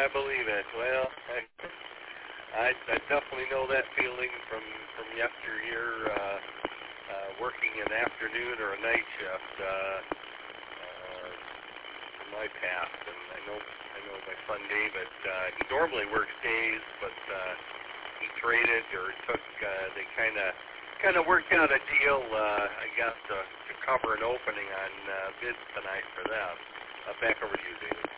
I believe it. Well, I definitely know that feeling from yesteryear, working an afternoon or a night shift in my past. And I know my son David. He normally works days, but he traded or took. They kind of worked out a deal, I guess, to cover an opening on bids tonight for them. Back over to you, David.